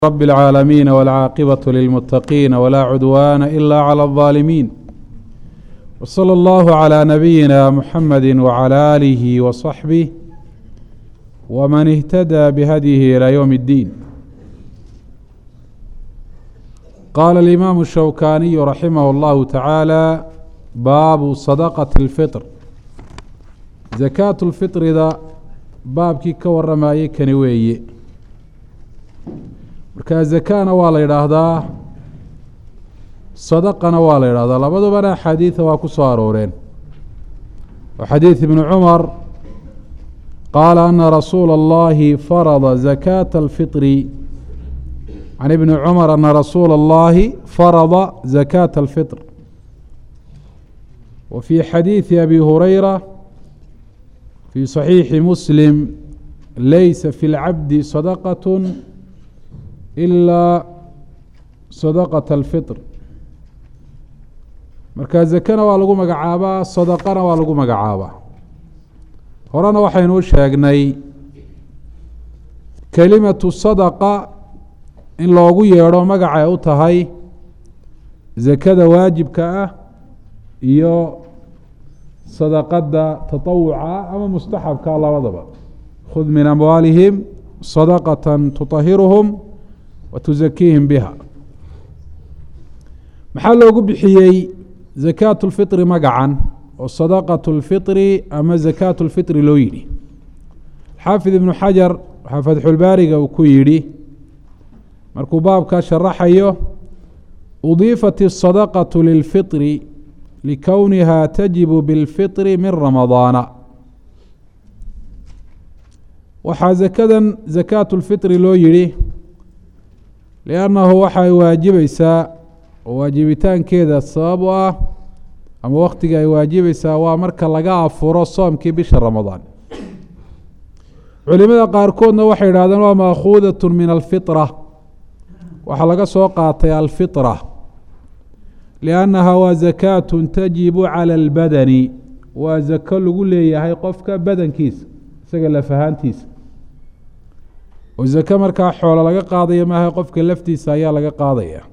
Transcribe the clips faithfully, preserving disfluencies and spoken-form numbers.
رب العالمين والعاقبة للمتقين ولا عدوان إلا على الظالمين وصلى الله على نبينا محمد وعلى آله وصحبه ومن اهتدى بهديه إلى يوم الدين. قال الإمام الشوكاني رحمه الله تعالى: باب صدقة الفطر. زكاة الفطر ذا baabkii ka waramaayey kani weeye. marka zakana waa la yidhaahdaa, sadaqana waa la yidhahdaa, labadubana xadiida waa ku soo arooreen. wa xadiid ibnu cumar qaala ana rasuula اllahi farada zakaata alfitri can ibni cumar ana rasuula اllahi farada zakaata alfitr. wa fii xadiidi abi hurayra في صحيح مسلم: ليس في العبد صدقة إلا صدقة الفطر. marka zakana waa lagu magacaabaa, sadaqana waa lagu magacaabaa. horena waxaynu sheegnay kelimatu sadaqa in loogu yeedho magacay u tahay zakada waajibka ah iyo sadaqada tatawuca ama mustaxabka labadaba. khud min amwaalihim sadaqatan tutahiruhum wa tuzakiihim biha. maxaa loogu bixiyey zakaatu lfitri magacan oo sadaqatu lfitri ama zakaatu lfitri loo yidhi? xaafid ibnu xajar waxaa fatxulbaariga uu ku yidhi markuu baabkaa sharaxayo: udiifat الsadaqaةu lilfitri likowniha tajibu biاlfitri min ramadaana. waxaa zakadan zakaatu lfitri loo yidhi liannahu waxay waajibaysaa oo waajibitaankeeda sabab u ah ama wakhtiga ay waajibaysaa waa marka laga afuro soomkii bisha ramadaan. culimada qaarkoodna waxay yidhahdeen waa maakhuudat min alfitra, waxaa laga soo qaatay alfitra liannaha waa zakaatu tajibu cala albadani, waa zako lagu leeyahay qofka badankiisa isaga laf ahaantiisa. oo zako markaa xoolo laga qaadaya maaha, qofka laftiisa ayaa laga qaadaya.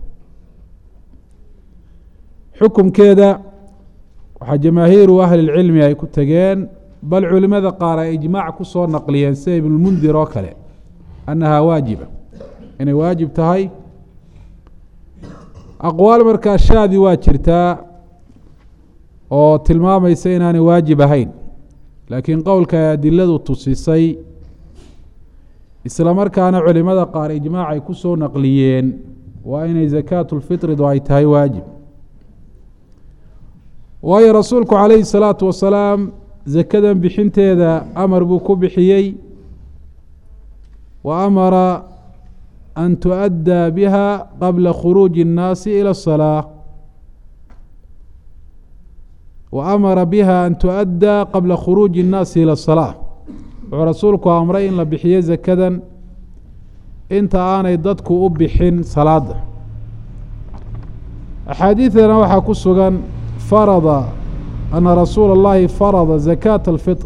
xukumkeeda waxaa jamaahiiru ahlilcilmi ay ku tegeen, bal culimada qaar ay ijmaac ku soo naqliyeen sida ibnulmundir oo kale, annahaa waajiba, inay waajib tahay. aqwaal markaa shaadi waa jirtaa oo tilmaamaysa inaanay waajib ahayn, laakiin qowlka ay adiladu tusisay isla markaana culimada qaar ijmaac ay ku soo naqliyeen waa inay zakaatu lfitridu ay tahay waajib. waayo rasuulku calayhi salaatu wasalaam zakadan bixinteeda amar buu ku bixiyey, wa amara an tuؤadى biha qabla khuruuji الnaasi ilى الصalaaة wa amara biha an tuؤadى qabla khuruuji الnaasi ilى الصalaaة. wuxuu rasuulku amray in la bixiyo zakadan inta aanay dadku u bixin salaada. axaadiidana waxaa ku sugan farada ana rasuula اllahi farada zakaaةa اlfitr.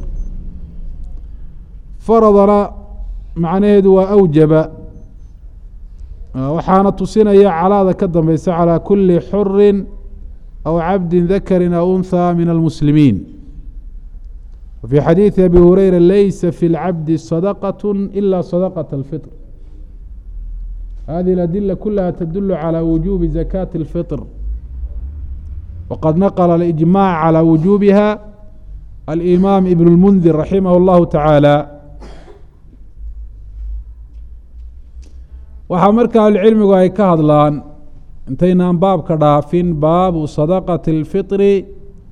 faradana macnaheedu waa awjaba, waxaana tusinaya calaada ka dambeysa calى kuli xuri aw cabdi dakari aw unhى min almuslimiin. wfي xadiiثi abi hurayra: laysa fi اlcabdi sadaqaة ila sadaqaة اlfitr. hadihi اladila kulaha tadul calى wujubi zakaati اlfitr, waqad naqla اlijmac calى wujubiha alimaam ibn اlmundir raximah اllahu taعaalى. waxaa marka ahlucilmigu ay ka hadlaan intaynaan baabka dhaafin baabu sadaqati اlfitri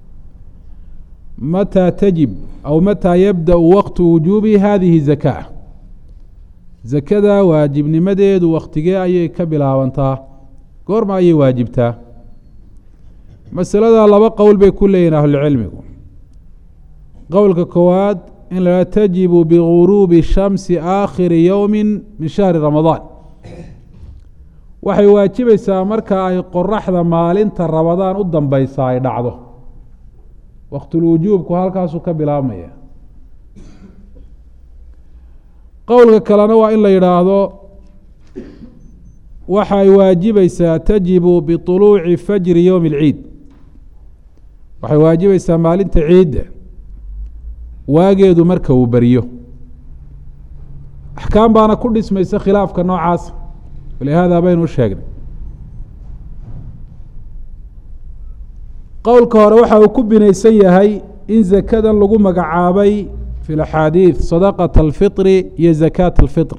mataa tajib aw mataa yabda'u waqtu wujuubi hadihi zakaa. zakada waajibnimadeedu wakhtigee ayay ka bilaabantaa, goorma ayay waajibtaa? masalada laba qowl bay ku leeyihin ahlucilmigu. qowlka koowaad in la tajibu biguruubi shamsi aakhiri yowmi min shahri ramadaan, waxay waajibaysaa marka ay qoraxda maalinta ramadaan u dambeysa ay dhacdo. waqtulwujuubku halkaasuu ka bilaabmaya. qowlka kalena waa in la yidhaahdo waxay waajibaysaa tajibu biطuluuci fajri yowmi اlciid waxay waajibaysaa maalinta ciidda waageedu marka uu beriyo axkaam baana ku dhismaysa khilaafka noocaas walihaada baynu u sheegnay qowlka hore waxa uu ku binaysan yahay in zakadan lagu magacaabay fi اlaxaadiid sadaqaة اlfiطri iyo zakaat اlfiطr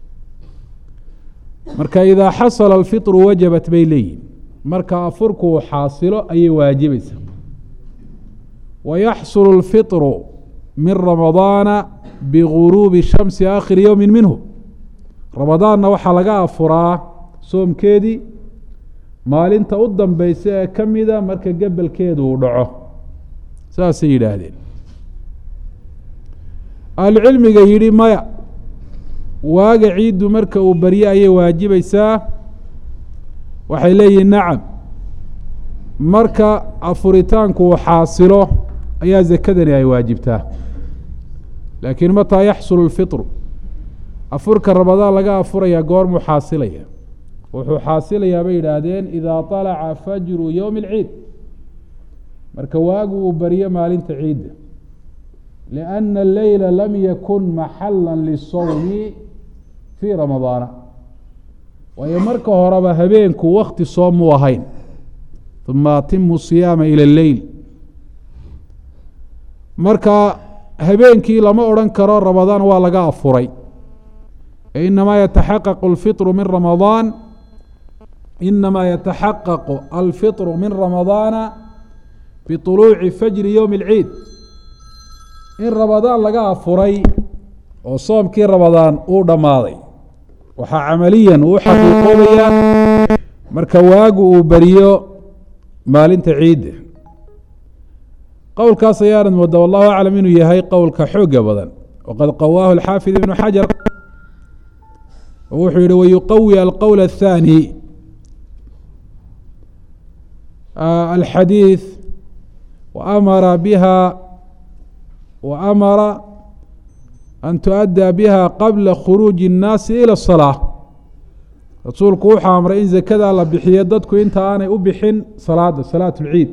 marka idaa xasala alfiطru wajabat bay leeyihin marka afurku uu xaasilo ayay waajibaysaa wayaxsulu اlfiطru min ramadaana biguruubi shamsi aakhiri yowmi minhu ramadaanna waxaa laga afuraa soomkeedii maalinta u dambeysa ee ka mida marka gebelkeedu uu dhaco saasay yidhaahdeen ahlucilmiga yidhi maya waaga ciiddu marka uu barye ayay waajibaysaa waxay leeyihin nacam marka afuritaanku uu xaasilo ayaa zakadani ay waajibtaa laakiin mataa yaxsulu اlfiطru afurka ramadaan laga afurayaa goormuu xaasilaya wuxuu xaasilayaa bay yidhaahdeen idaa طalaca fajru yowmi اlciid marka waagu uu baryo maalinta ciidda liأnna اleyla lam yakun maxala lisawmi fii ramadaana waayo marka horeba habeenku wakti soomuu ahayn uma atimu siyaama ilى اleyl marka habeenkii lama odhan karo ramadaan waa laga afuray inamaa yataxaqaqu alfiطru min ramadaan inamaa yataxaqaqu alfiطru min ramadaana biطuluuci fajri yowmi اlciid in ramadaan laga afuray oo soomkii ramadaan uu dhammaaday waxaa camaliyan uu xaqiiqoobayaa marka waagu uu beriyo maalinta ciidda qowlkaas ayaanad mooda wallahu aclam inuu yahay qowlka xooga badan waqad qawaahu alxaafid ibnu xajar wuxuu yihi wayuqawi alqowl الthaani alxadiiث waamara biha waamara an tuؤadى biha qabla khuruuji الnaasi ilى الصalaaة rasuulku wuxuu amray in zakada la bixiyo dadku inta aanay u bixin salaada salaaة اlciid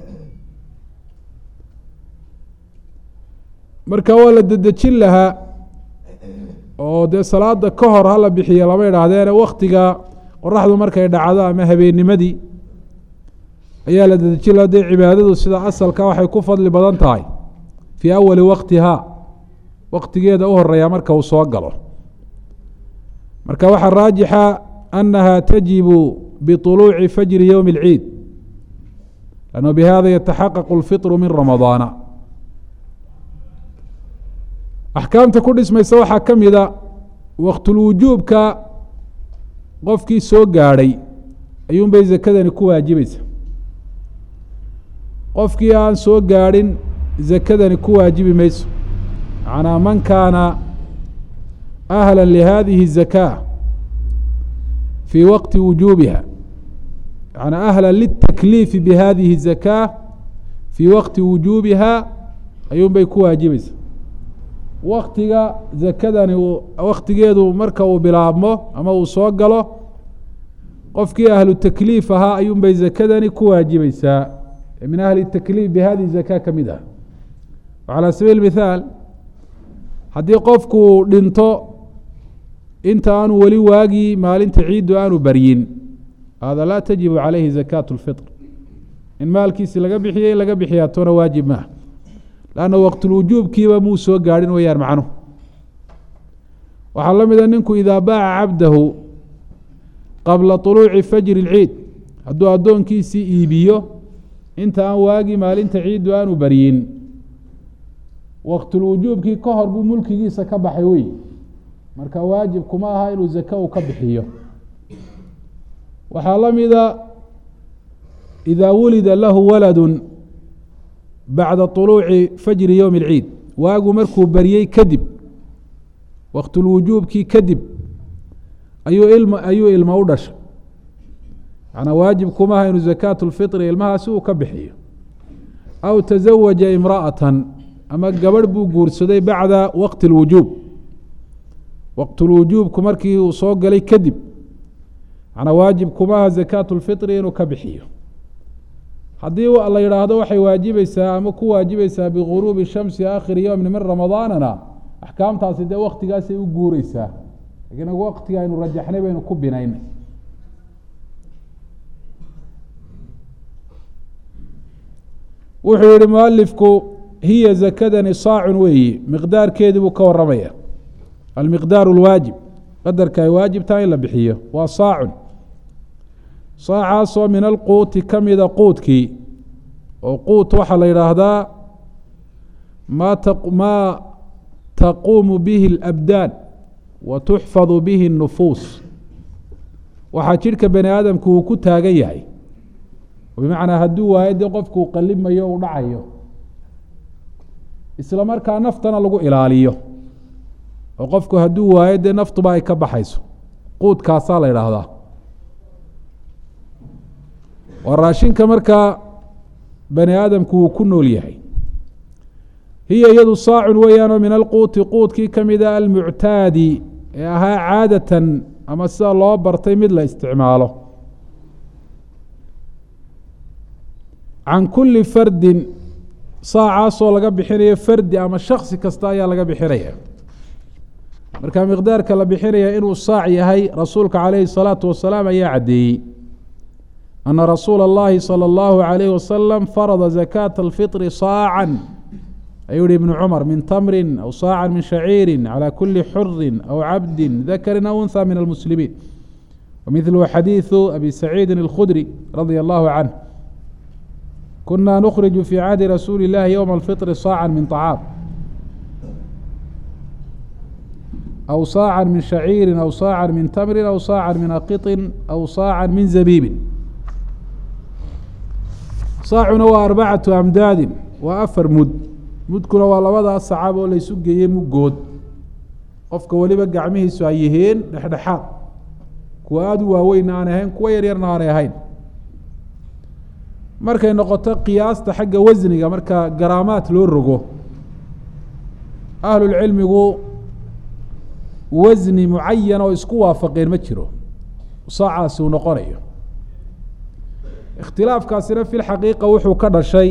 marka waa la dedejin lahaa oo dee salaada ka hor hala bixiya lama idhaahdeen waktiga qoraxdu markay dhacdo ama habeennimadii ayaa la dedejin lahaa dee cibaadadu sida asalka waxay ku fadli badan tahay fii awali waktihaa waktigeeda u horeeya marka uu soo galo marka waxaa raajixa annaha tajibu biطuluuci fajri yowmi اlciid lannu bihada yataxaqaqu اlfiطru min ramadaana axkaamta ku dhismaysa waxaa ka mida waktulwujuubka qofkii soo gaadhay ayuunbay zakadani ku waajibaysa qofkii aan soo gaadhin zakadani ku waajibi mayso macnaa man kaana ahla lihadihi الzakaa fii waqti wujuubiha yanaa ahla litakliifi bihadihi الzakaa fii waqti wujuubiha ayuunbay ku waajibaysa waktiga zakadani uu waktigeedu marka uu bilaabmo ama uu soo galo qofkii ahlu takliif ahaa ayuunbay zakadani ku waajibaysaa min ahli takliif bihadihi zakaa ka mid ah calى sabiil mithaal haddii qofku dhinto inta aanu weli waagii maalinta ciiddu aanu baryin hada laa tajibu calayhi zakaatu اlfiطr in maalkiisi laga bixiyey in laga bixiyaa toona waajib maaha lanna waqtulwujuubkiiba muu soo gaadhin wayaan macnuhu waxaa la mida ninku idaa baaca cabdahu qabla طuluuci fajri اlciid hadduu addoonkiisii iibiyo inta aan waagii maalinta ciiddu aanu baryin waqtulwujuubkii ka hor buu mulkigiisa ka baxay wey marka waajib kuma aha inuu zaka u ka bixiyo waxaa la mida idaa wulida lahu waladu bacda طuluuci fajri yowmi اlciid waagu markuu baryey kadib waqtulwujuubkii kadib ayuu ilm ayuu ilmo u dhashay manaa waajib kumaha inuu zakaatu اlfiطri ilmahaasi uu ka bixiyo aw taزawaja imra'atan ama gabadh buu guursaday bacda waqti اlwujuub waqtulwujuubku markii uu soo galay kadib macnaa waajib kumaha zakaatu lfitri inuu ka bixiyo haddii la yidhaahdo waxay waajibaysaa ama ku waajibaysaa biguruubi shamsi aakhiri yowmin min ramadaanana axkaamtaasi dee waktigaasay u guureysaa lakiin waktiga aynu rajaxnay baynu ku binaynay wuxuu yihi mualifku hiya zakadani saacun weeyi miqdaarkeedii buu ka waramaya almiqdaaru lwaajib qadarka ay waajibtaha in la bixiyo waa saacun saacaasoo min alquuti ka mida quudkii oo quut waxaa la yidhaahdaa ma maa taquumu bihi اlabdaan wa tuxfadu bihi الnufuus waxaa jidhka bani aadamku uu ku taagan yahay bimacnaa hadduu waayo dee qofku uu qalimayo u dhacayo isla markaa naftana lagu ilaaliyo oo qofku hadduu waayo dee naftuba ay ka baxayso quudkaasaa la yidhaahdaa waa raashinka markaa bani aadamku uu ku nool yahay hiya iyadu saacun weeyaanoo min alquuti quudkii ka mida almuctaadi ee ahaa caadatan ama sida loo bartay mid la isticmaalo can kuli fardin saacaasoo laga bixinayo fardi ama shaksi kasta ayaa laga bixinaya marka miqdaarka la bixinaya inuu saac yahay rasuulka calayhi الsalaatu wasalaam ayaa caddeeyey ana rasuula اllahi salى اllahu عalayhi wasalam farada zakaata اlfiطri saacan ayuu yihi ibnu cumar min tamrin aw saacan min shaciiri calى kuli xurin aw cabdi dakari aw unha min almuslimiin wamidlu xadiiثu abi saciidi اlkhudri radia allahu canh kuna nukhriju fi cahdi rasuuli اllahi ywma alfiطri saacan min طacaam aw saacan min shaciiri aw saacan min tamrin aw saacan min aqiطin aw saacan min zabiibin saacuna waa arbacatu amdaadin waa afar mud mudkuna waa labadaas sacab oo laysu geeyey muggood qofka weliba gacmihiisu ay yihiin dhexdhexaad kuwa aada u waaweyn aanay ahayn kuwa yaryarna aanay ahayn markay noqoto qiyaasta xagga wasniga marka garaamaad loo rogo ahlulcilmigu wasni mucayan oo isku waafaqeen ma jiro saacaasi uu noqonayo ikhtilaafkaasina fi lxaqiiqa wuxuu ka dhashay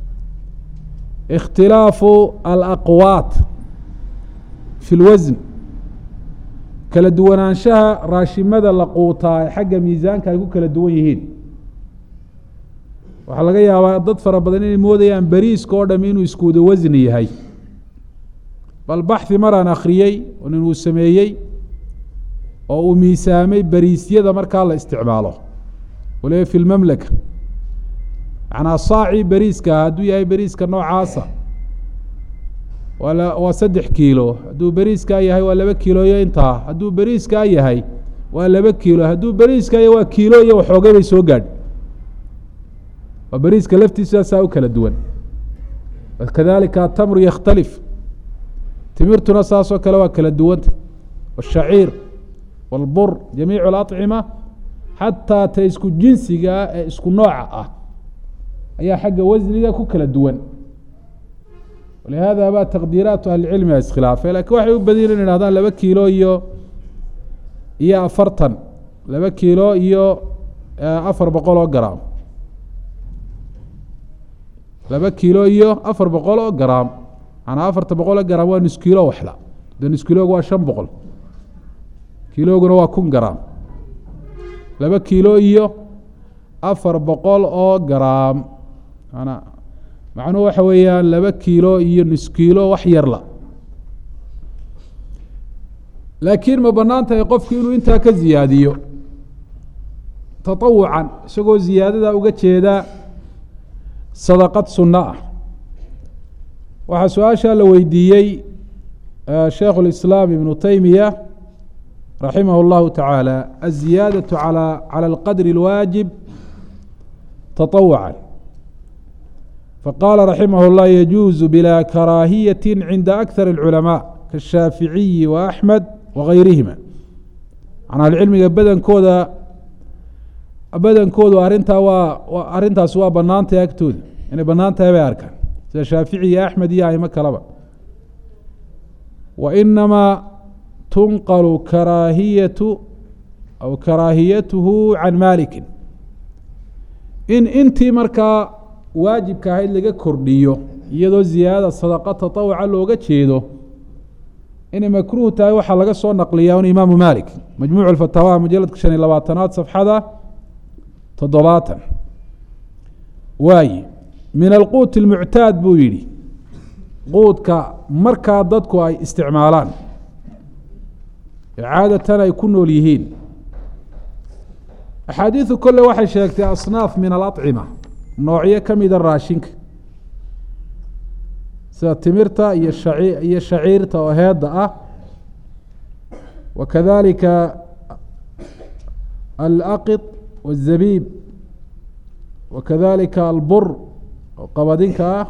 ikhtilaafu alaqwaat fi lwasn kala duwanaanshaha raashimada la quutaa ee xagga miisaanka ay ku kala duwan yihiin waxaa laga yaabaa dad fara badan inay moodayaan beriiska oo dham inuu iskuwada wasni yahay bal baxhi maraan akhriyey oo nin uu sameeyey oo uu miisaamay beriisyada markaa la isticmaalo waliba fi lmamlaka macnaa saacii beriiska hadduu yahay beriiska noocaasa waa waa saddex kiilo hadduu beriiskaa yahay waa laba kiilo iyo intaa hadduu beriiskaa yahay waa laba kiilo hadduu beriiskaa yahay waa kiilo iyo waxoogay bay soo gaadh waa beriiska laftiisaasaa u kala duwan kadalika atamru yakhtalif timirtuna saasoo kale waa kala duwanta washaciir wاlbur jamiicu alacima xataa ta isku jinsigaa ee isku nooca ah ayaa xagga wasniga ku kala duwan walihaada baa taqdiiraatu ahlicilmi a iskhilaafay lakin waxay u badin in ihahdaan laba kiilo iyo iyo afartan laba kiilo iyo afar boqol oo garaam laba kiilo iyo afar boqol oo garaam manaa afarta boqol oo garaam waa nus kiilo waxla de nus kiiloogu waa shan boqol kiilooguna waa kun garaam laba kiilo iyo afar boqol oo garaam mana macnuhu waxa weeyaan laba kiilo iyo nus kiilo wax yarla laakiin ma banaan tahay qofku inuu intaa ka ziyaadiyo taطawucan isagoo ziyaadada uga jeeda sadaqad sunno ah waxaa su-aashaa la weydiiyey sheekhu اlislaam ibnu taymiya raximah اllahu taعaalى aلziyaadaة alى calى اlqadri اlwaajib taطawucan faqala raximah اllah yajuuzu bila karaahiyaة cinda akar اlculamaaء kaالshaaficiyi وaأxmed wagayrihima an ahlucilmiga badankooda badankoodu arintaa waa arrintaasi waa banaan tahay agtooda inay banaan tahay bay arkaan sida shaafici iyo axmed iyo aimo kaleba wa inamaa tunqalu karaahiyatu aw karaahiyatuhu can maalikin in intii markaa waajibka ahayd laga kordhiyo iyadoo ziyaadada sadaqa tatawuca looga jeedo inay makruuh tahay waxaa laga soo naqliyaa un imaamu maalik majmuuc fatawaa mujaladka shan iyo labaatanaad safxada toddobaatan waaye min alquut اlmuctaad buu yidhi quudka markaa dadku ay isticmaalaan caadatan ay ku nool yihiin axaadiidu kolle waxay sheegtay asnaaf min alacima noocyo ka mida raashinka sida timirta iyo shaci iyo shaciirta oo heedda ah wa kadalika alaqid waالzabiib wa kadalika albur oo qabadinka ah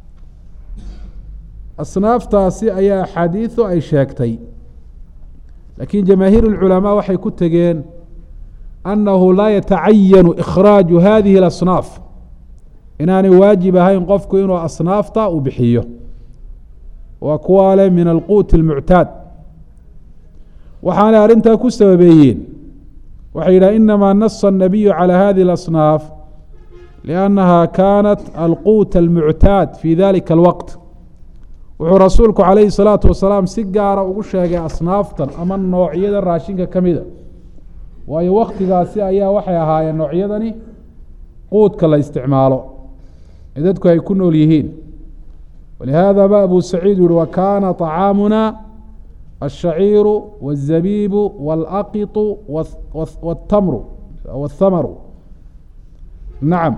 asnaaftaasi ayaa axaadiidu ay sheegtay laakiin jamaahiir اlculamaa waxay ku tegeen annahu laa yatacayanu ikhraaju hadihi اlasnaaf inaanay waajib ahayn qofku inuu asnaafta u bixiyo waa kuwaa leh min alquuti اlmuctaad waxaanay arrintaa ku sababeeyeen waxay yidhaha inamaa nasa الnabiyu calى hadihi اlasnaaf liannaha kaanat alquuta almuctaad fi dalika اlwaqt wuxuu rasuulku calayhi الsalaatu wasalaam si gaara ugu sheegay asnaaftan ama noocyada raashinka ka mida waayo waktigaasi ayaa waxay ahaayeen noocyadani quudka la isticmaalo ee dadku ay ku nool yihiin walihaada ba abu saciid yuhi wakaana طacaamuna الshaciiru wالzabiibu wاlaqiطu wاtamru wاthamaru nacam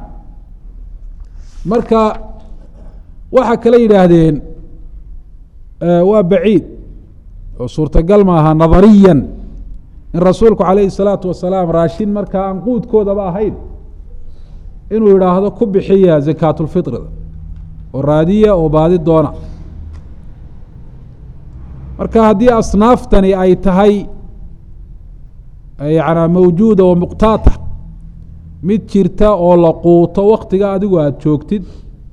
marka waxaa kale yidhaahdeen waa baciid oo suurtagal maaha nadariya in rasuulku calayhi الsalaatu wasalaam raashin markaa aan quudkoodaba ahayn inuu yidhaahdo ku bixiya zakaatulfiطrida oo raadiya oo baadi doona marka haddii asnaaftani ay tahay yanaa mawjuuda oo muqtaata mid jirta oo la quuto waktiga adigu aada joogtid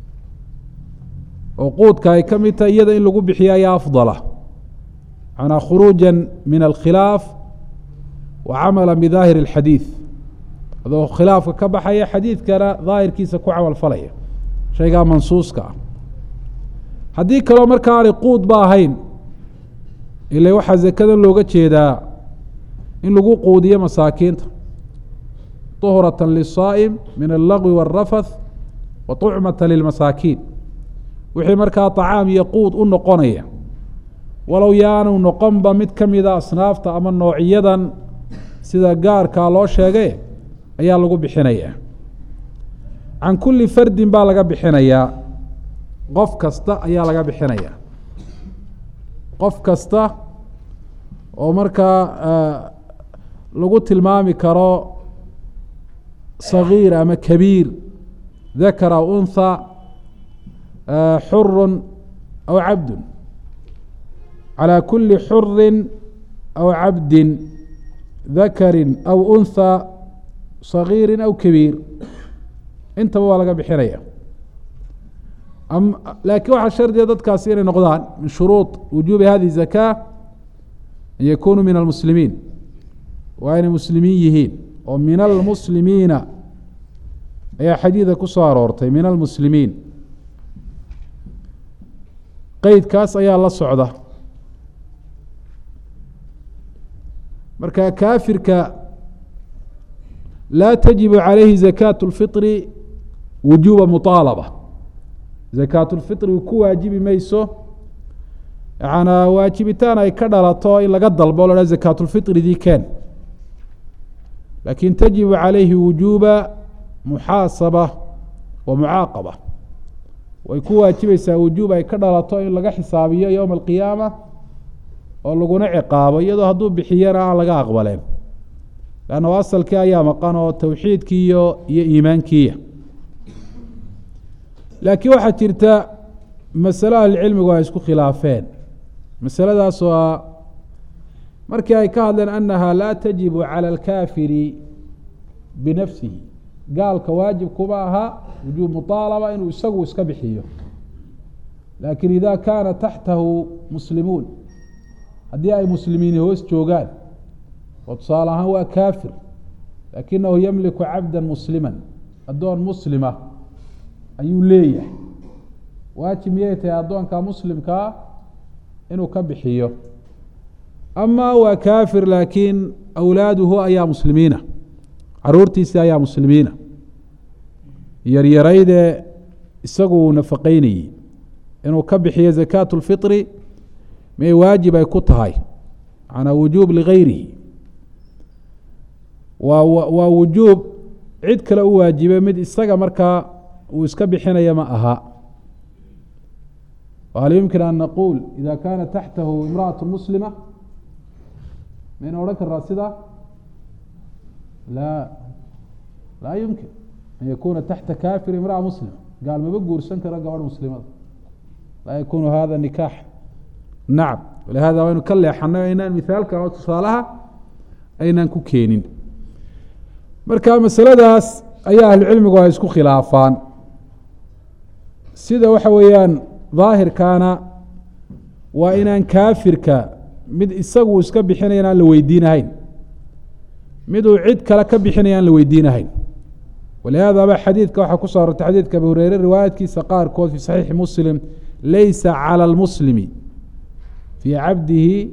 oo quudka ay ka mid tahay iyada in lagu bixiyo ayaa afdala manaa khuruuja min alkhilaaf wa camala bidaahir اlxadiid adoo khilaafka ka baxaya xadiidkana daahirkiisa ku camal falaya shaygaa mansuuska ah haddii kaloo marka aanay quud ba ahayn ila waxaa zakadan looga jeedaa in lagu quudiyo masaakiinta طuhrata liلsaa'im min allagwi wاlrafath wa طucmata lilmasaakiin wixii markaa طacaam iyo quud u noqonaya walow yaanu noqonba mid ka mida asnaafta ama noocyadan sida gaarkaa loo sheegay ayaa lagu bixinayaa can kuli fardin baa laga bixinayaa qof kasta ayaa laga bixinayaa qof kasta oo markaa lagu tilmaami karo صagiir ama kabiir dakar aw unhى xuru aw cabdu calى kuli xuri aw cabdi dakari aw unhى صagiiri aw kabiir intaba waa laga bixinaya laakiin waxaa shardiga dadkaasi inay noqdaan min shuruuط wujuubi hadihi الزakاة an yakunuu min almuslimiin waa inay muslimiin yihiin oo min almuslimiina ayaa xadiida ku soo aroortay min almuslimiin qeydkaas ayaa la socda marka kaafirka laa tajibu calayhi zakaaة اlfiطri wujuuba muطaalaba zakaaة اlfiطri ku waajibi mayso yanaa waajibitaan ay ka dhalato in laga dalbo o la haha zakaaة اlfiطridii keen lakin tajibu calayhi wujuuba muxaasaba wa mucaaqaba way ku waajibaysaa wujuub ay ka dhalato in laga xisaabiyo yowma alqiyaama oo laguna ciqaabo iyadoo hadduu bixiyana aan laga aqbaleen lanno asalkii ayaa maqan oo towxiidkii iyo iyo iimaankiiya laakiin waxaa jirta masalo ahlicilmigu ay isku khilaafeen masaladaas oo ah markii ay ka hadleen annaha laa tajibu calى alkaafiri binafsihi gaalka waajib kuma aha wujuub muطaalaba inuu isagu iska bixiyo laakiin ida kaana taxtahu muslimuun haddii ay muslimiini hoos joogaan وتصالها هو كافر لكنه يملك عبدا مسلما الدون مسلمة أيو ليه واجب ميته الدون كمسلم كا إنه كبحيه أما هو كافر لكن أولاده أيا مسلمين عرورتيس أيا مسلمين يريريد isaguu nafaqaynayey inuu ka bixiyo zakaatu lfitri may waajib ay ku tahay macnaa wujuub ligayrihi waa waa wujuub cid kale u waajibe mid isaga markaa uu iska bixinaya ma aha wahal yumkin an naquul ida kaana taxtahu imra'atu muslima mayna odhan karnaa sidaa laa laa yumkin an yakuna taxta kafir imra'a muslima قال ما بقول سنكر قبل مسلمات لا يكون هذا نكاح نعم ولهذا وين كله حنا إن مثال كأو تصالها أين كوكينين مركا مسألة داس أي أهل العلم قوا يسكو خلافان سيدا وحويان ظاهر كان وإن كافر كا مد إسقو إسكب بحنيان لويدين هين مدو عد كلا كبحنيان لويدين هين ولهذا بقى حديث كوحة كسر حديث كأبي هريرة رواية كي سقار كود في صحيح مسلم ليس على المسلم في عبده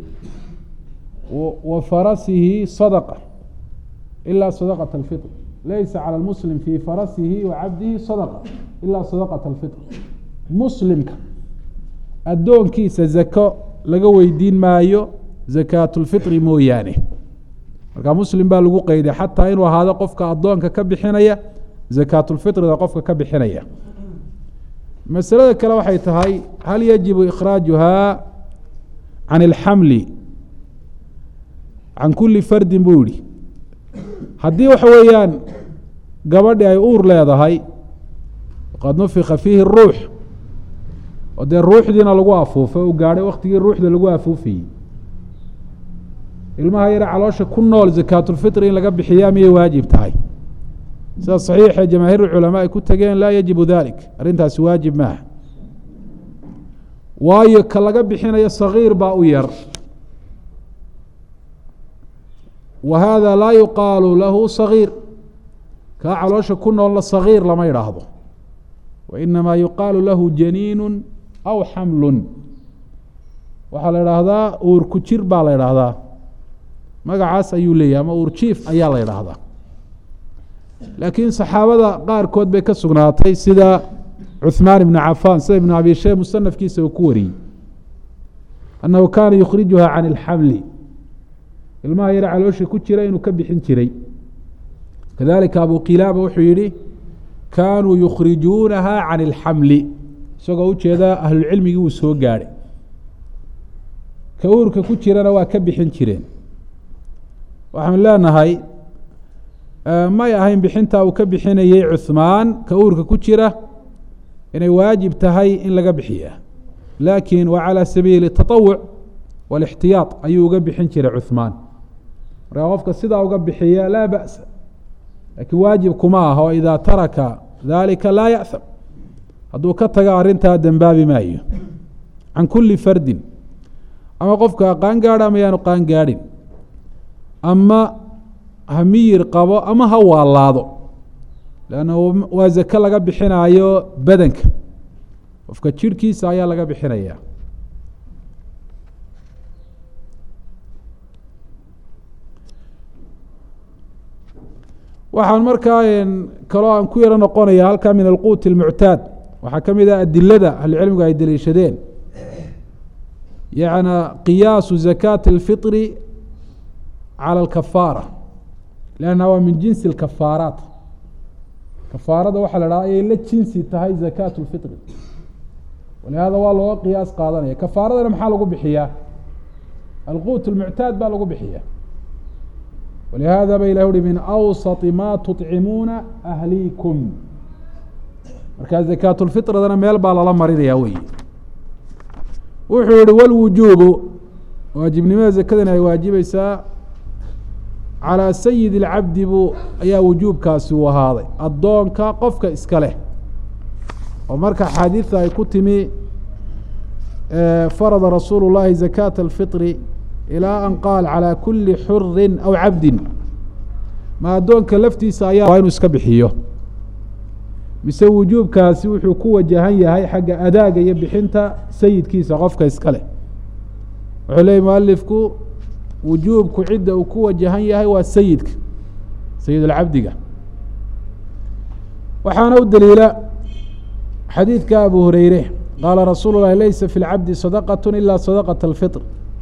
وفرسه صدقة إلا صدقة الفطر ليس على المسلم في فرسه وعبده صدقة إلا صدقة الفطر مسلم الدون كيس زكاة لقوي دين مايو زكاة الفطر مويانه marka muslim baa lagu qeyday xataa inuu ahaado qofka adoonka ka bixinaya zakaatul fitrida qofka ka bixinaya masalada kale waxay tahay hal yajibu ikhraajuha can alhamli can kulli fardin buuri haddii waxa weeyaan gabadhi ay uur leedahay qad nufika fiihi ruux oo dee ruuxdiina lagu afuufay u gaadhay waktigii ruuxda lagu afuufayey ilmaha yara caloosha ku nool zakaatulfitri in laga bixiyaa miyay waajib tahay sida saxiixa jamaahiir culamaa ay ku tageen laa yajibu dalik arrintaasi waajib maaha waayo ka laga bixinayo sagiir baa u yar wa hada laa yuqaalu lahu sagiir kaa caloosha ku noolna sagiir lama yidhaahdo wa inamaa yuqaalu lahu janiinun aw xamlun waxaa la idhaahdaa uur ku jir baa la idhaahdaa magacaas ayuu leeyahay ama urjiif ayaa la yidhaahdaa laakiin saxaabada qaarkood bay ka sugnaatay sida cuثmaan ibnu cafaan sida ibnu abi shayb musanafkiisa uu ku wariyey annahu kaana yukhrijuha can اlxamli ilmaha yara caloosha ku jira inuu ka bixin jiray kadalika abu qilaaba wuxuu yihi kaanuu yukhrijuunaha can اlxamli isagoo ujeedaa ahlulcilmigii wuu soo gaadhay ka uurka ku jirana waa ka bixin jireen waxaan leenahay may ahayn bixintaa uu ka bixinayey cuثmaan ka uurka ku jira inay waajib tahay in laga bixiya laakiin waa calى sabiili الtaطawuc wاlاxtiyaaط ayuu uga bixin jiray cuثmaan markaa qofka sidaa uga bixiya laa ba'sa laakiin waajib kuma aha oo idaa taraka dalika laa ya'ham hadduu ka taga arrintaa dembaabi maayo can kuli fardin ama qofka qaan gaadha ama yaanu qaan gaadhin ama ha miyir qabo ama ha waalaado lanna waa zake laga bixinaayo badanka qofka jirhkiisa ayaa laga bixinaya waxaan markaa kaloo aan ku yaro noqonaya halkaa min alquut اlmuctaad waxaa ka mid ah adilada ahlucilmigu ay daliishadeen yacnaa qiyaasu zakaati اlfitri calى اlkafaara lannaha waa min jinsi اlkafaaraat kafaarada waxaa la dhaha ayay la jinsi tahay zakaatu اlfitri walihada waa looga qiyaas qaadanaya kafaaradana maxaa lagu bixiyaa alquut اlmuctaad baa lagu bixiya walihada ba ilah uhi min awsaطi ma tuطcimuuna ahliikum markaa zakaatu lfitradana meel baa lala marinaya wey wuxuu yihi wاlwujuubu waajibnimada zakadana ay waajibaysaa calىa sayid اlcabdi buu ayaa wujuubkaasi u ahaaday addoonka qofka iska leh oo marka xaadiida ay ku timi farada rasuulu llahi zakaata اlfitri ilaa an qaal calى kuli xuri aw cabdi ma addoonka laftiisa ayaa waa inuu iska bixiyo mise wujuubkaasi wuxuu ku wajahan yahay xagga adaaga iyo bixinta sayidkiisa qofka iska leh wuxuu leeyay mualifku wujuubku cidda uu ku wajahan yahay waa sayidka sayid alcabdiga waxaana u daliila xadiidka abu hureyre qaala rasuulu lahi laysa fi lcabdi sadaqaة ila sadaqaة اlfiطr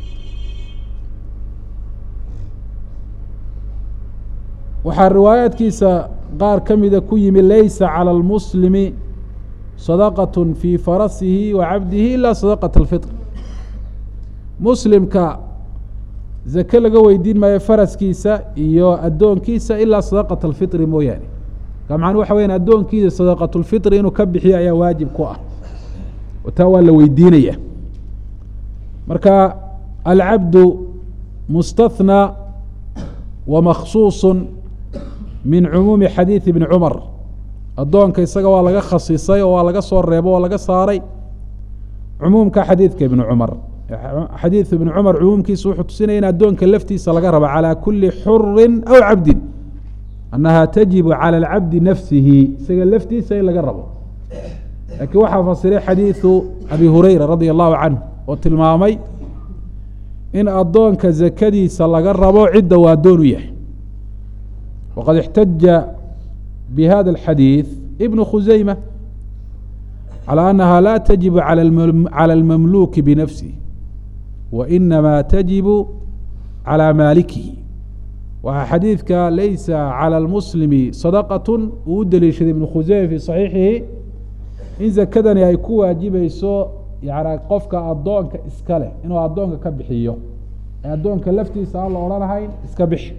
waxaa riwaayaadkiisa qaar ka mida ku yimi laysa calى اlmuslimi sadaqaة fii farasihi wa cabdihi ila sadaqaة اlfiطr muslimka zake laga weydiin maayo faraskiisa iyo addoonkiisa ilaa sadaqaة اlfiطri mooyaane ka macnuu waxa weyan addoonkiisa sadaqaة اlfiطri inuu ka bixiyo ayaa waajib ku ah taa waa la weydiinaya marka alcabdu mustaثnى wa maksuuص min cumuumi xadiiث ibni cumar addoonka isaga waa laga khasisay oo waa laga soo reebo waa laga saaray cumuumka xadiidka ibni cumar xadiiث ibni cumar cumuumkiisa wuxuu tusinaya in addoonka laftiisa laga rabo calى kuli xuri aw cabdi annaha tajibu calى اlcabdi nafsihi isaga laftiisa in laga rabo laakiin waxaa fasiray xadiiثu abi hureyra radi allahu canh oo tilmaamay in addoonka zakadiisa laga rabo cidda uu addoon u yahay waqad اxtaja bihada اlxadiiث ibnu khuseyma calى annaha la tajibu calى اlmamluki binafsihi wainama tajibu calى maalikihi waxaa xadiidka laysa calى اlmuslimi sadaqaة uu u deliishaday ibnu khuseyma fii صaxiixihi in zakadani ay ku waajibayso yani qofka addoonka iska leh inuu addoonka ka bixiyo ee addoonka laftiisa aan la odhanahayn iska bixi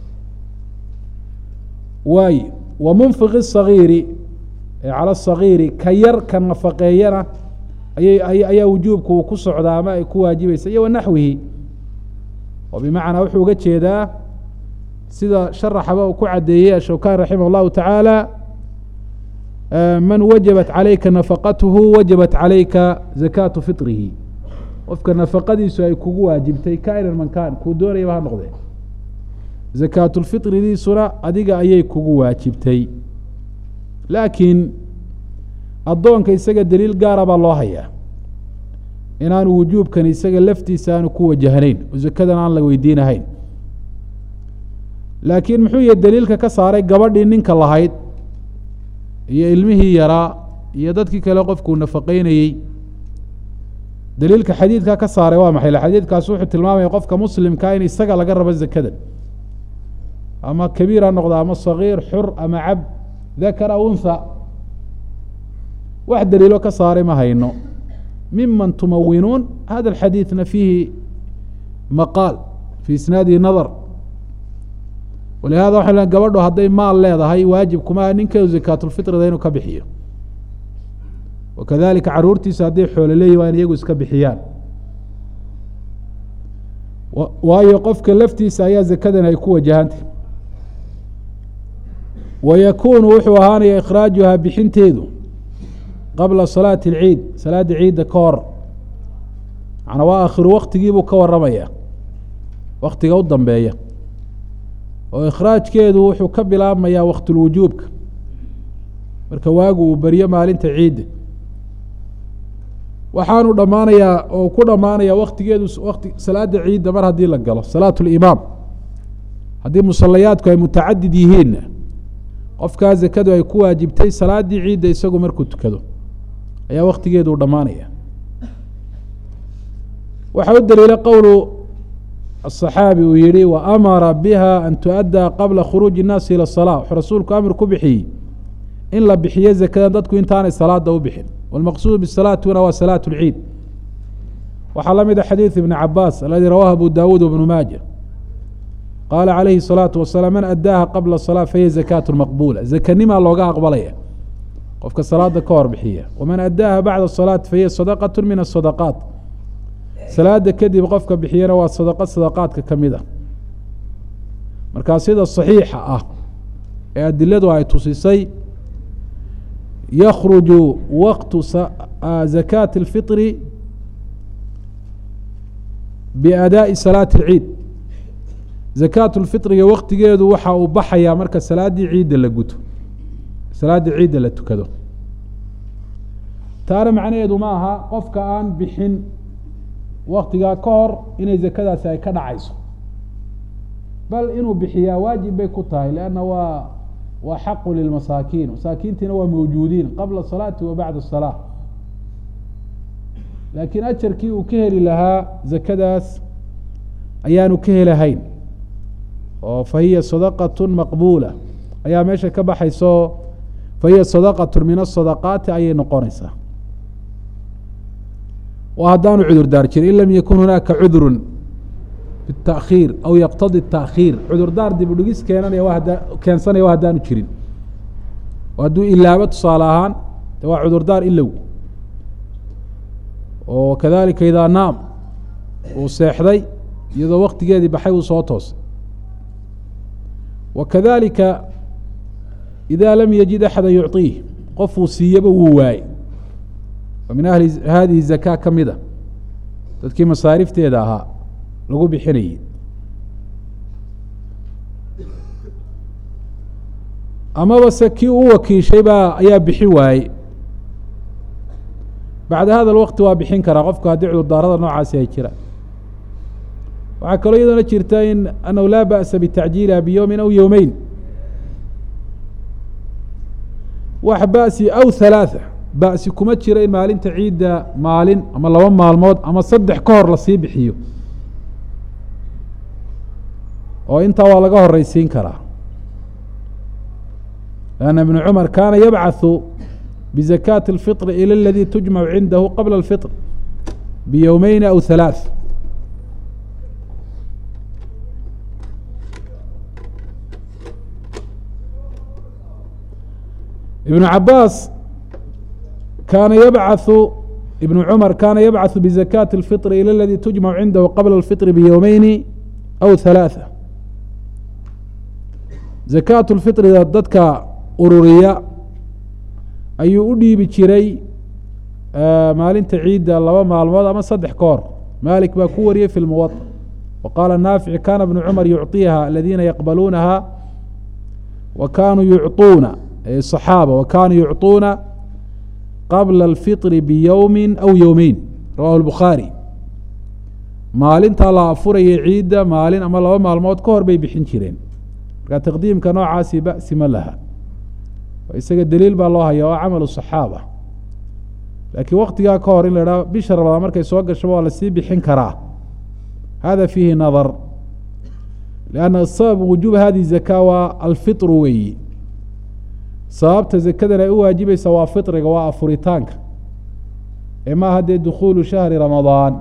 waay wa munfiqi sagiiri ee cala asagiiri ka yar ka nafaqeeyana ayay ayaa wujuubka uu ku socdaa ama ay ku waajibaysa iyo wanaxwihi oo bimacnaa wuxuu uga jeedaa sida sharaxaba uu ku cadeeyey ashawkani raximah اllahu tacaala man wajabat calayka nafaqatuhu wajabat calayka zakaatu fiطrihi qofka nafaqadiisu ay kugu waajibtay kainan man kaan kuu doonayaba ha noqdee zakaatulfiطridiisuna adiga ayay kugu waajibtay laakiin addoonka isaga daliil gaara baa loo hayaa inaanu wujuubkan isaga laftiisa aanu ku wajahnayn oo zakadan aan la weydiinahayn laakiin muxuu yahay daliilka ka saaray gabadhii ninka lahayd iyo ilmihii yaraa iyo dadkii kale qofkuu nafaqeynayey daliilka xadiidka ka saaray waa maxay xadiidkaas wuxuu tilmaamaya qofka muslimkaa in isaga laga rabo zakadan ama kabiir ha noqdo ama sagiir xur ama cabd dakar aw unha wax daliilo ka saaray ma hayno miman tumawinuun hada alxadiidna fiihi maqaal fii isnaadihi nadar walihada waxa gabadho hadday maal leedahay waajib kuma ninkeedu zakaatulfitrida inuu ka bixiyo wakadalika caruurtiisa hadday xoolo leeyihin waa in iyagu iska bixiyaan waayo qofka laftiisa ayaa zakadan ay ku wajahantay wayakuunu wuxuu ahaanaya ikhraajuhaa bixinteedu qabla salaati اlciid salaada ciidda ka hor macnaa waa akhiru waktigiibuu ka waramaya waktiga u dambeeya oo ikhraajkeedu wuxuu ka bilaabmayaa waktulwujuubka marka waagu uu beryo maalinta ciidda waxaanu dhammaanayaa oo ku dhammaanaya waktigeedu wati salaada ciidda mar haddii la galo salaat اlimaam haddii musalayaadku ay mutacadid yihiinna qofkaa zakadu ay ku waajibtay salaaddii ciidda isagu markuu tukado ayaa waktigeedu u dhammaanaya waxaa u daliila qowlu aلصaxaabi uu yihi waamara biha an tuؤadى qabla khuruuji الnaasi ilى الصalaa wuxuu rasuulku amr ku bixiyey in la bixiyo zakadan dadku intaanay salaada u bixin wاlmaqsuud bالsalaatuna waa salaaة اlciid waxaa la mida xadiiث ibn cabaas aladi rawaahu abu dawuud wbnu maaja qaala calayhi الsalaaةu wasalaam man adaaha qabla الصalaa fahiya zakaaة maqbula zakanimaa looga aqbalaya qofka salaada ka hor bixiya waman adaaha bacda الصalaaةi fahiya sadaqaة min الsadaqaaت salaada kadib qofka bixiyana waa sadaqad sadaqaadka ka mid a markaa sida saxiixa ah ee adiladu ay tusisay yakhruju waqtu zakaati اlfiطri biadaa'i salaati اlciid zakaatu lfitriga waktigeedu waxa uu baxayaa marka salaaddii ciidda la guto salaaddii ciidda la tukado taana macnaheedu ma aha qofka aan bixin waktigaa ka hor inay zakadaasi ay ka dhacayso bal inuu bixiyaa waajib bay ku tahay lanna waa waa xaqu lilmasaakiin masaakiintiina waa mawjuudiin qabla salaati wa bacda salaa laakiin ajarkii uu ka heli lahaa zakadaas ayaanu ka helahayn oo fahiya sadaqatu maqbuula ayaa meesha ka baxayso fahiya sadaqatu min asadaqaati ayay noqonaysaa wa haddaanu cudur daar jirin in lam yakun hunaaka cudurun bitakhiir aw yaqtadi takhiir cudurdaar dib u dhigis keenanaya waa haddaa keensanaya waa haddaanu jirin oo hadduu ilaabo tusaale ahaan de waa cudurdaar ilow oo kadalika idaa naam uu seexday iyadoo waktigeedii baxay uu soo toosay wa kadalika idaa lam yajid axada yucطiih qofuu siiyaba wuu waayey oo min ahli hadihi zakaa ka mida dadkii masaarifteeda ahaa lagu bixinayey amaba se kii u wakiishay baa ayaa bixin waayey bacda hada alwaqti waa bixin karaa qofku haddii cudurdaarada noocaasi ay jiraan waxaa kaloo iyadana jirta in annahu laa ba'sa bitacjiiliha biyowmin aw yowmeyn wax ba'si aw halaatha ba'si kuma jira in maalinta ciidda maalin ama laba maalmood ama saddex ka hor lasii bixiyo oo intaa waa laga horeysiin karaa lanna ibnu cumar kaana yabcathu bizakaati اlfiطr ilى اladii tujmacu cindahu qabla اlfiطr biyowmeyni aw halaaث ibnu cabaas kaana yabcathu ibnu cumar kaana yabcathu bizakaati اlfiطr ilى اladii tujmacu cindahu qabla اlfiطr biyowmeyni aw halaaثa zakaatu lfiطriga dadka ururiya ayuu u dhiibi jiray maalinta ciidda laba maalmood ama saddex ka hor malik baa ku wariyey fi lmuwaطa wa qaala naafic kana bnu cumar yucطiha aladiina yaqbaluunaha wa kanuu yucطuuna صaxaaba wa kanuu yucطuuna qabla اlfiطri biyowmi aw yowmeyn rawahu اlbukhaari maalintaa la afuraya ciidda maalin ama laba maalmood ka hor bay bixin jireen marka taqdiimka noocaasi ba'si ma laha isaga daliil baa loo haya waa camalu صaxaaba laakiin waktigaa ka hor in la idhaho bisha ramadaan markay soo gashaba waa lasii bixin karaa hada fiihi nadar lianna sabab wujuub hadihi zakaa waa alfiطru weeyi sababta zakadan ay u waajibaysa waa fiطriga waa afuritaanka ee maaha dee dukhuulu shahri ramadaan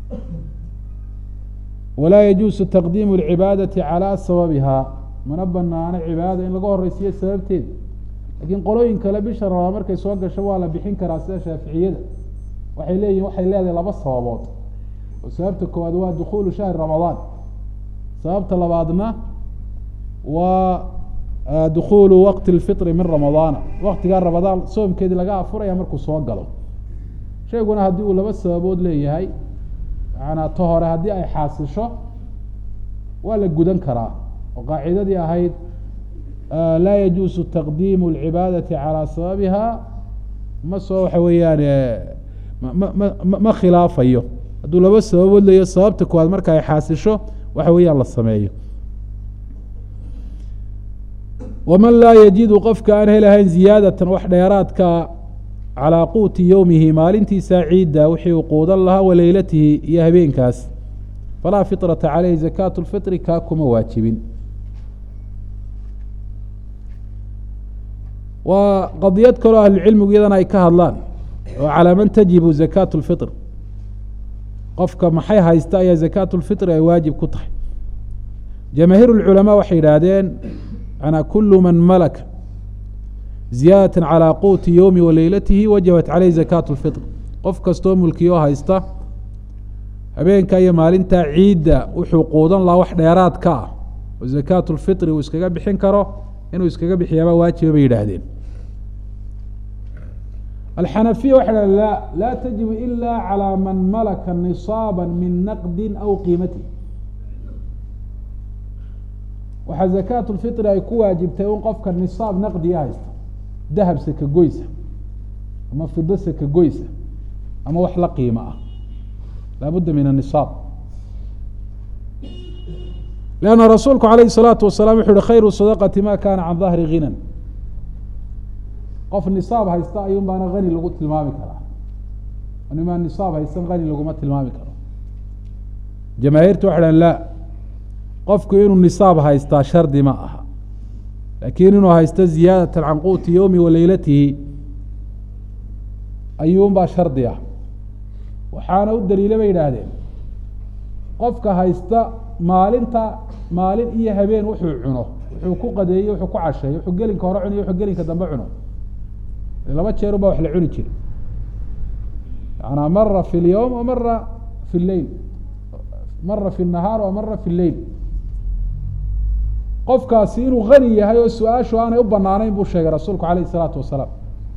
walaa yajuusu taqdiimu اlcibaadati calىa sababiha mana banaano cibaadada in laga horeysiiyo sababteeda laakiin qolooyin kale bisha ramadaan markay soo gasho waa la bixin karaa sida shaaficiyada waxay leeyihin waxay leedahay laba sababood oo sababta koowaad waa dukhuulu shahri ramadaan sababta labaadna waa dukhuulu waqti اlfiطri min ramadaana waktigaa ramadaan soomkeedii laga afuraya markuu soo galo shayguna haddii uu laba sababood leeyahay macanaa ta hore haddii ay xaasisho waa la gudan karaa oo qaacidadii ahayd laa yajuusu taqdiimu اlcibaadati calىa sababiha ma soo waxa weeyaan ma ma ma khilaafayo hadduu laba sababood leeyahy sababta koowaad marka ay xaasisho waxa weeyaan la sameeyo waman laa yajidu qofka aan helahayn ziyaadatan wax dheeraadka calىa quuti yowmihi maalintiisa ciidda wixii uu quudan lahaa wa leylatihi iyo habeenkaas falaa fiطrata caleyhi zakaatu اlfiطri kaa kuma waajibin waa qadiyad kaloo ahlucilmigu iyadana ay ka hadlaan oo calaa man tajibu zakaatu اlfiطr qofka maxay haysta ayaa zakaatu اlfiطri ay waajib ku tahay jamaahiir اlculamaa waxay yidhaahdeen ana kulu man malaka ziyaadata calىa quuti yowmi wa leylatihi wajabat caleyhi zakaatu اlfiطr qof kastoo mulkiyoo haysta habeenka iyo maalintaa ciidda wuxuu quudan lahaa wax dheeraad ka ah oo zakaatu اlfiطri uu iskaga bixin karo inuu iskaga bixiyaabaa waajiba bay yidhaahdeen الحنفية وحنا لا لا تجب إلا على من ملك نصابا من نقد أو قيمته waxaa zakaatu lfitri ay ku waajibtay un qofka nisaab naqdiya haysta dahab saka goysa ama fido saka goysa ama wax la qiimo ah laabudda min anisaab lianna rasuulku calayhi salaatu wasalaam wuxu uhi khayru sadaqati ma kana can dahri ghinan qof nisaab haysta ayuun baana hani lagu tilmaami karaa nimaan nisaab haysan hani laguma tilmaami karo jamaahiirtu waxay dhahan la qofku inuu nisaab haystaa shardi ma aha laakiin inuu haysto ziyaadatan can quuti yowmi wa leylatihi ayuunbaa shardi ah waxaana u daliila bay yidhaahdeen qofka haysta maalinta maalin iyo habeen wuxuu cuno wuxuu ku qadeeyo wuxuu ku casheeyo wuxuu gelinka hore cunayo wuxuu gelinka dambe cuno laba jeeru baa wax la cuni jira yanaa mara fi اlyowm wa mara fi اleyl mara fi الnahaar wa mara fi اleyl qofkaasi inuu hani yahay oo su-aashu aanay u banaanayn buu sheegay rasuulku calayh الsalaatu wasalaam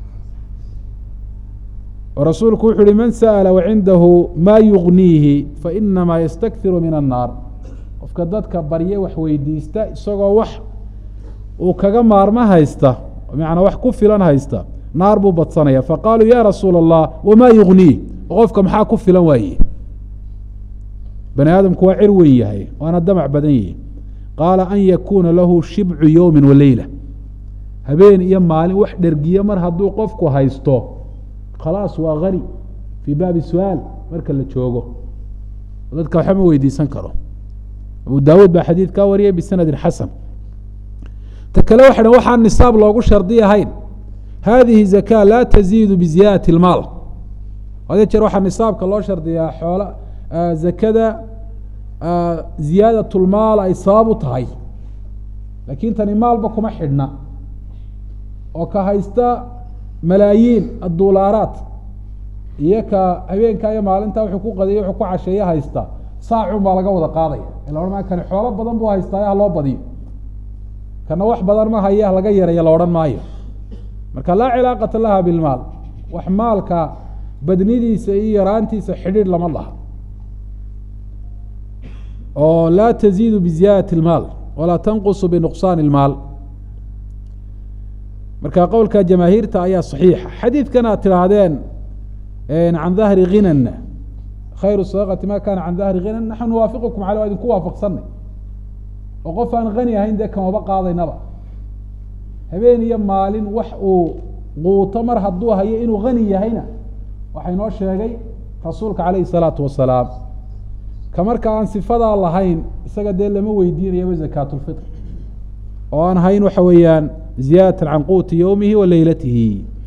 oo rasuulku wuxu uhi man sa'ala wacindahu maa yugniihi fainamaa yastakhiru min الnaar qofka dadka barye wax weydiista isagoo wax uu kaga maarmo haysta macnaa wax ku filan haysta naar buu badsanaya faqaaluu ya rasuula الlah wamaa yugniih qofka maxaa ku filan waaye bani aadamku waa cir weyn yahay waana damac badan yihi qaala an yakuuna lahu shibcu yowmi wa leyla habeen iyo maalin wax dhergiye mar hadduu qofku haysto khalaas waa hani fii baabi su-aal marka la joogo dadka waxba ma weydiisan karo abu daawuud baa xadiid kaa wariyay bisanadin xasan ta kale waxay dhan waxaan nisaab loogu shardi ahayn hadihi zakaa laa taziidu biziyaadati اlmaal hade jeer waxaa nisaabka loo shardiyaa xoola zakada ziyaadat lmaal ay sabab u tahay laakiin tani maalba kuma xidhna oo ka haysta malaayiin adulaaraat iyo ka habeenkaa iyo maalintaa wuxuu ku qadeeyo wuxuu ku casheeye haysta saacun baa laga wada qaadaya ila odhan maayo kani xoolo badan buu haystaa ha loo badiyo kana wax badan ma haya ha laga yareeyo la odhan maayo marka laa cilaaqata laha bilmaal wax maalka badnidiisa iyo yaraantiisa xidhiidh lama laha oo laa taziidu biziyaadati اlmaal walaa tanqusu binuqsaani اlmaal marka qowlka jamaahiirta ayaa صaxiixa xadiidkan aad tidhaahdeen can dahri ghinana khayru sadaqati ma kana can dahri ghinan naxnu nuwaafiqukum caley waa idinku waafaqsanay oo qof aan hani ahayn dee kamaba qaadaynaba habeen iyo maalin wax uu quuto mar hadduu hayo inuu hani yahayna waxaa inoo sheegay rasuulka calayhi الsalaatu wasalaam ka marka aan sifadaa lahayn isaga dee lama weydiinayaba zakaat lfitr oo aan hayn waxa weeyaan ziyaadatan can quuti yowmihi wa leylatihi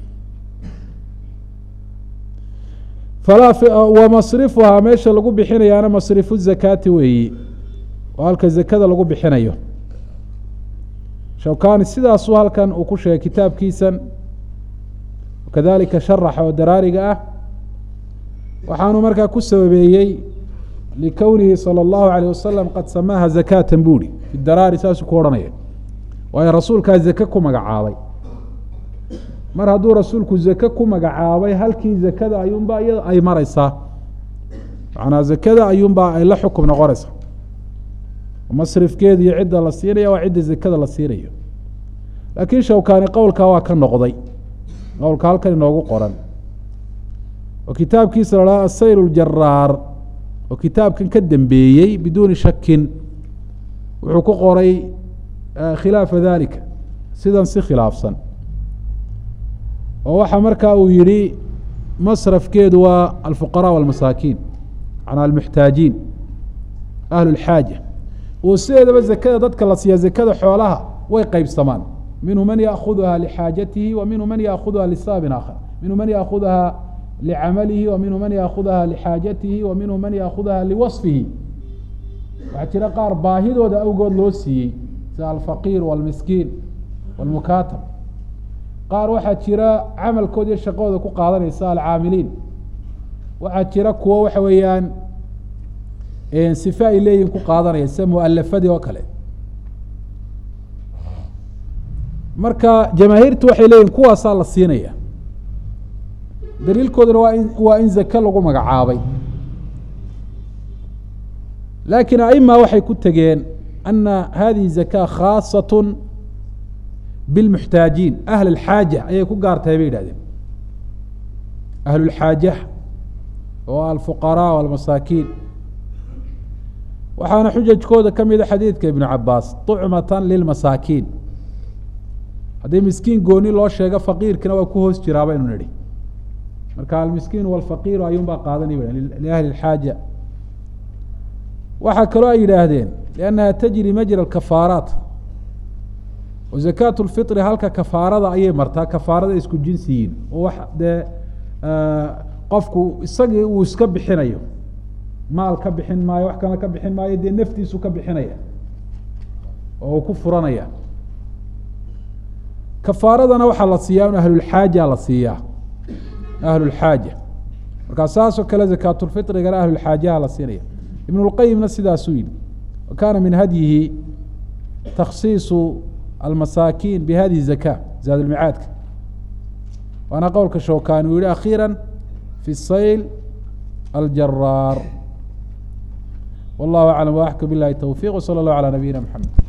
falaa wamasrifuhaa meesha lagu bixinayaana masrifu zakaati weeyi oo halka zakada lagu bixinayo shawkani sidaasuu halkan uu ku sheegay kitaabkiisan kadalika sharaxa oo daraariga ah waxaanu markaa ku sababeeyey likownihi salى اllahu عalيه wasalam qad samaaha zakata buuri fi daraari saasuu ku odhanaya waayo rasuulkaa zake ku magacaabay mar hadduu rasuulku zake ku magacaabay halkii zakada ayuunbaa iyada ay mareysaa macnaa zakada ayuunbaa ay la xukum noqonaysa masrifkeeda iyo cidda la siinaya waa cidda zakada la siinayo laakiin shawkani qowlkaa waa ka noqday qowlka halkan inoogu qoran oo kitaabkiisa la dhaha asayr اljaraar oo kitaabkan ka dambeeyey biduuni shakin wuxuu ku qoray khilaafa dalika sidan si khilaafsan oo waxaa markaa uu yihi masrafkeedu waa alfuqaraa walmasaakiin manaa almuxtaajiin ahlu اlxaaja oo sideedaba zakada dadka la siiya zakada xoolaha way qeybsamaan minhu man yaakuduha lixaajatihi wa minhu man yaakuduha lisababin aakhar minhu man yaakuduha licamalihi wa minhu man yaakuduha lixaajatihi wa minhu man yaakuduha liwasfihi waxaa jira qaar baahidooda awgood loo siiyey sida alfaqiir walmiskiin walmukaatab qaar waxaa jira camalkooda iyo shaqadooda ku qaadanaysa alcaamiliin waxaa jira kuwo waxa weeyaan sife ay leeyihin ku qaadanaya sida mualafadii oo kale marka jamaahiirtu waxay leeyihin kuwaasaa la siinaya daliilkooduna waa in waa in zake lagu magacaabay laakiin aima waxay ku tegeen ana hadihi zaka khaasaة bilmuxtaajiin ahl اlxaaja ayay ku gaartahay bay yihahdeen ahlu اlxaaja oo alfuqaraa almasaakiin waxaana xujajkooda ka mida xadiidka ibnu cabaas طucmatan lilmasaakiin haddii miskiin gooni loo sheego faqiirkina waa ku hoos jiraa baynu nidhi marka almiskiin walfaqiiru ayuun baa qaadanay ba liahli اlxaaja waxaa kaloo ay yidhaahdeen liannaha tajri majra alkafaaraat oo zakaat lfitri halka kafaarada ayay martaa kafaarada isku jinsiyiin oo wax dee qofku isagii uu iska bixinayo maal ka bixin maayo wax kale ka bixin maayo dee naftiisu ka bixinaya oo uu ku furanaya kafaaradana waxaa la siiyaa in ahlulxaaja la siiyaa ahlulxaaja markaa saasoo kale zakaatulfitrigana ahlulxaajaha la siinaya ibn اlqayimna sidaasuu yihi wakana min hadyihi takhsiisu almasaakiin bihadihi zaka zaadulmicaadka waana qowlka shookaani uu yihi akhiira fi sayl aljaraar wallahu aclam waaxka bilahi towfiq wsala اllah alى nabiyina mxamed